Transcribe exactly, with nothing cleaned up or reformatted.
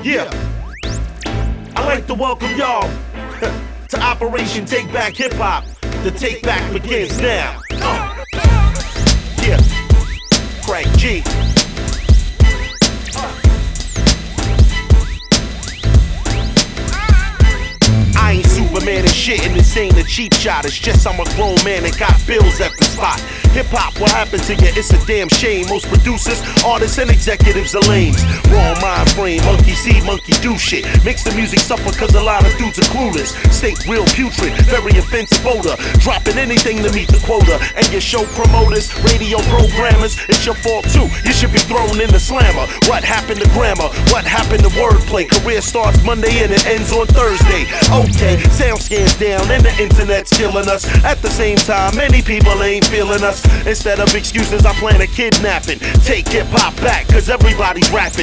Yeah, I like to welcome y'all to Operation Take Back Hip Hop. The take back begins now. Uh. Yeah, Craig G. I ain't Superman and shit, and this ain't a cheap shot. It's just I'm a grown man that got bills at the spot. Hip hop, what happened to you? It's a damn shame. Most producers, artists, and executives are lames. Wrong mind frame, monkey see, monkey do shit. Makes the music suffer cause a lot of dudes are clueless. State real putrid, very offensive odor. Dropping anything to meet the quota. And your show promoters, radio programmers, it's your fault too. You should be thrown in the slammer. What happened to grammar? What happened to wordplay? Career starts Monday and it ends on Thursday. Okay, sound scans down and the internet's killing us. At the same time, many people ain't feeling us. Instead of excuses, I plan a kidnapping. Take hip hop back, cause everybody's rapping.